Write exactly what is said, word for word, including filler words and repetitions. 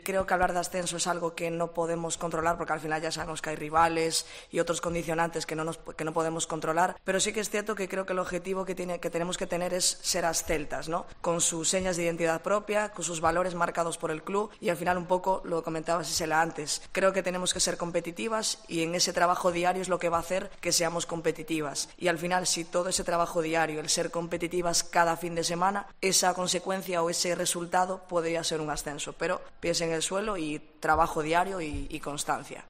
Creo que hablar de ascenso es algo que no podemos controlar porque al final ya sabemos que hay rivales y otros condicionantes que no, nos, que no podemos controlar, pero sí que es cierto que creo que el objetivo que, tiene, que tenemos que tener es ser asceltas, ¿no? Con sus señas de identidad propia, con sus valores marcados por el club y al final un poco, lo comentaba Sisela antes, creo que tenemos que ser competitivas y en ese trabajo diario es lo que va a hacer que seamos competitivas y al final si todo ese trabajo diario, el ser competitivas cada fin de semana, esa consecuencia o ese resultado podría ser un ascenso, pero piensen en el suelo y trabajo diario y, y constancia.